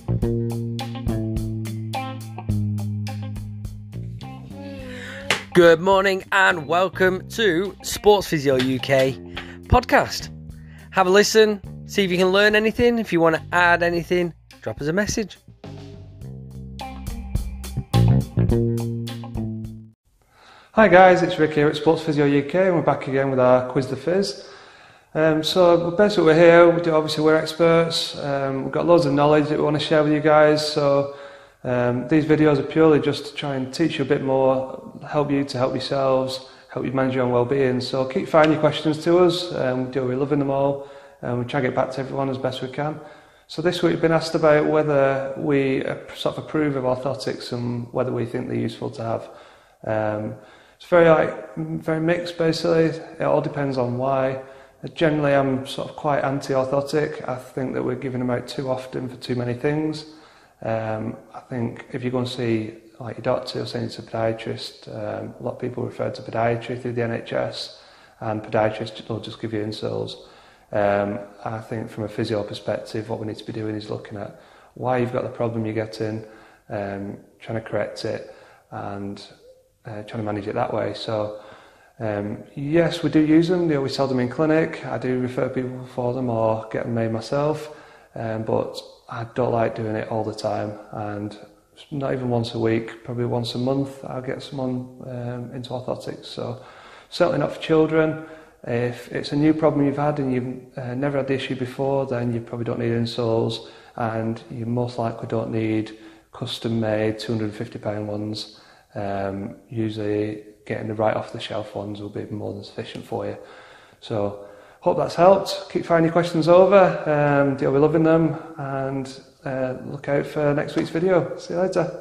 Good morning and welcome to Sports Physio UK podcast. Have a listen, see if you can learn anything. If you want to add anything, drop us a message. Hi guys, it's Rick here at Sports Physio UK and we're back again with our Quiz the Phys. So basically we're here, we're experts, we've got loads of knowledge that we want to share with you guys, so these videos are purely just to try and teach you a bit more, help you to help yourselves, help you manage your own well-being. So keep firing your questions to us, we're loving them all, and we try to get back to everyone as best we can. So this week we've been asked about whether we sort of approve of orthotics and whether we think they're useful to have. It's very mixed basically, it all depends on why. Generally I'm sort of quite anti-orthotic. I think that we're giving them out too often for too many things. I think if you go and see like your doctor or send you to a podiatrist, a lot of people refer to podiatry through the NHS and podiatrists will just give you insoles. I think from a physio perspective what we need to be doing is looking at why you've got the problem you're getting, trying to correct it and trying to manage it that way. So yes, we do use them. We sell them in clinic. I do refer people for them or get them made myself, but I don't like doing it all the time, and not even once a week, probably once a month I'll get someone into orthotics. So certainly not for children. If it's a new problem you've had and you've never had the issue before, then you probably don't need insoles, and you most likely don't need custom made £250 ones. Usually getting the right off the shelf ones will be more than sufficient for you. So hope that's helped. Keep firing your questions over. We're loving them, and look out for next week's video. See you later.